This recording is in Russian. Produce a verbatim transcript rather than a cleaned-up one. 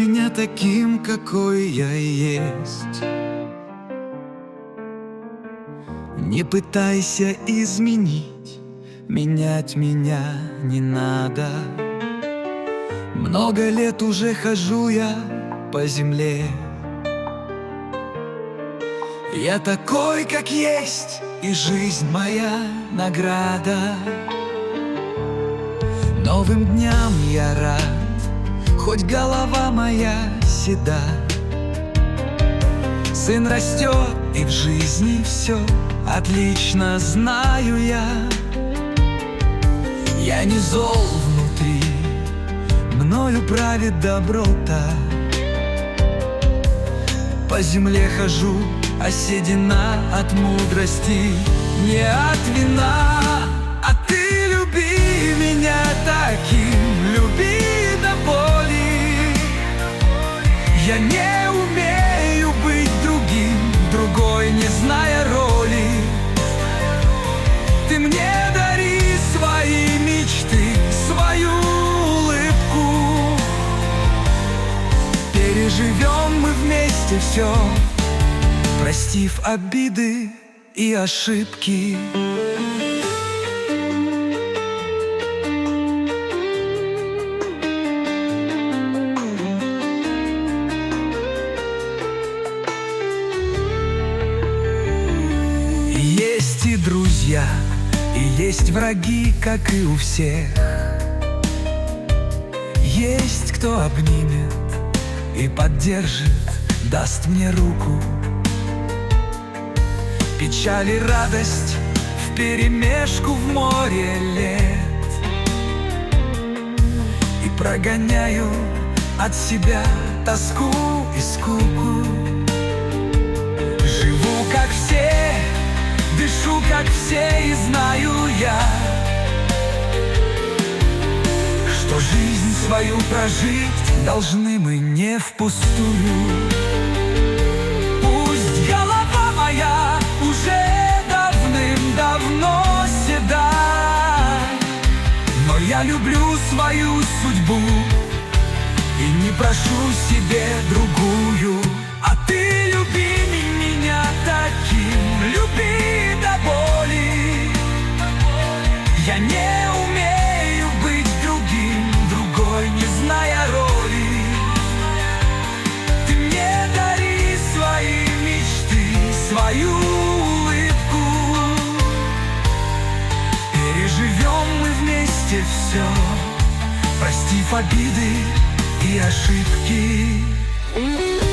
меня таким, какой я есть. Не пытайся изменить, менять меня не надо. Много лет уже хожу я по земле. Я такой, как есть, и жизнь моя награда. Новым дням я рад, хоть голова моя седа. Сын растет, и в жизни все отлично знаю я. Я не зол внутри, мною правит доброта. По земле хожу, а седина от мудрости, не от вина. А ты люби меня таким, люби до боли. Я не умею быть другим, другой, не зная роли. Ты мне дари свои мечты, свою улыбку. Переживем мы вместе все, простив обиды и ошибки. Есть и друзья, и есть враги, как и у всех. Есть кто обнимет и поддержит, даст мне руку. Печаль и радость вперемешку в море лет. И прогоняю от себя тоску и скуку. Живу как все, дышу как все, и знаю я, что жизнь свою прожить должны мы не впустую. Пусть голова моя уже давным-давно седа, но я люблю свою судьбу и не прошу себе другую. А ты люби меня таким, люби до боли. Я не умею быть другим, другой, не зная роли. Ты мне дари свои мечты, свою улыбку. Переживем мы вместе все, простив обиды и ошибки.